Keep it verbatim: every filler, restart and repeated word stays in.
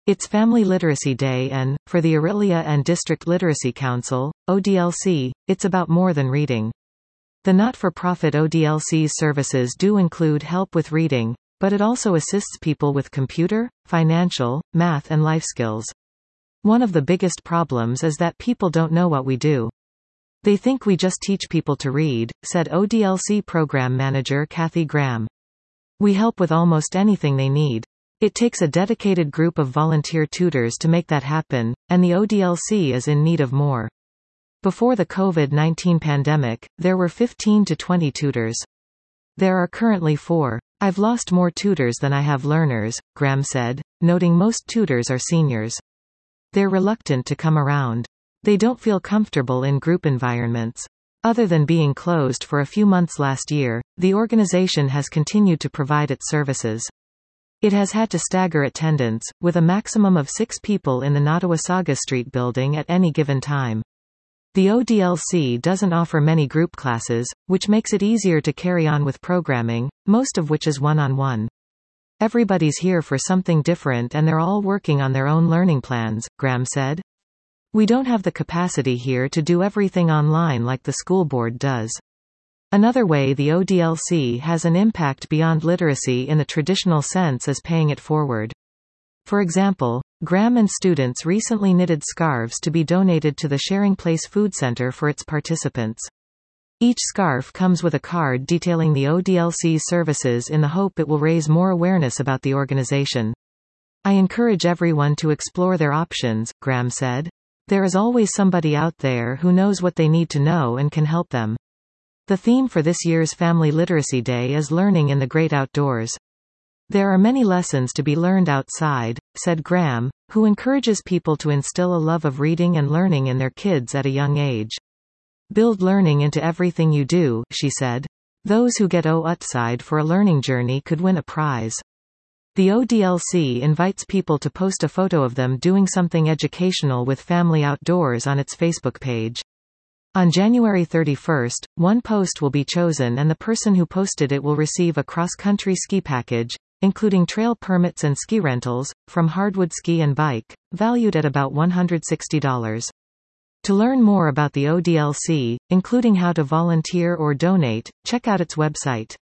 It's Family Literacy Day and, for the Orillia and District Literacy Council, O D L C, it's about more than reading. The not-for-profit O D L C's services do include help with reading, but it also assists people with computer, financial, math and life skills. One of the biggest problems is that people don't know what we do. They think we just teach people to read, said O D L C Program Manager Kathy Graham. We help with almost anything they need. It takes a dedicated group of volunteer tutors to make that happen, and the O D L C is in need of more. Before the COVID nineteen pandemic, there were fifteen to twenty tutors. There are currently four. I've lost more tutors than I have learners, Graham said, noting most tutors are seniors. They're reluctant to come around. They don't feel comfortable in group environments. Other than being closed for a few months last year, the organization has continued to provide its services. It has had to stagger attendance, with a maximum of six people in the Nottawasaga Street building at any given time. The O D L C doesn't offer many group classes, which makes it easier to carry on with programming, most of which is one-on-one. Everybody's here for something different and they're all working on their own learning plans, Graham said. We don't have the capacity here to do everything online like the school board does. Another way the O D L C has an impact beyond literacy in the traditional sense is paying it forward. For example, Graham and students recently knitted scarves to be donated to the Sharing Place Food Center for its participants. Each scarf comes with a card detailing the O D L C's services in the hope it will raise more awareness about the organization. I encourage everyone to explore their options, Graham said. There is always somebody out there who knows what they need to know and can help them. The theme for this year's Family Literacy Day is learning in the great outdoors. There are many lessons to be learned outside, said Graham, who encourages people to instill a love of reading and learning in their kids at a young age. Build learning into everything you do, she said. Those who get outside for a learning journey could win a prize. The O D L C invites people to post a photo of them doing something educational with family outdoors on its Facebook page. On January thirty-first, one post will be chosen and the person who posted it will receive a cross-country ski package, including trail permits and ski rentals, from Hardwood Ski and Bike, valued at about one hundred sixty dollars. To learn more about the O D L C, including how to volunteer or donate, check out its website.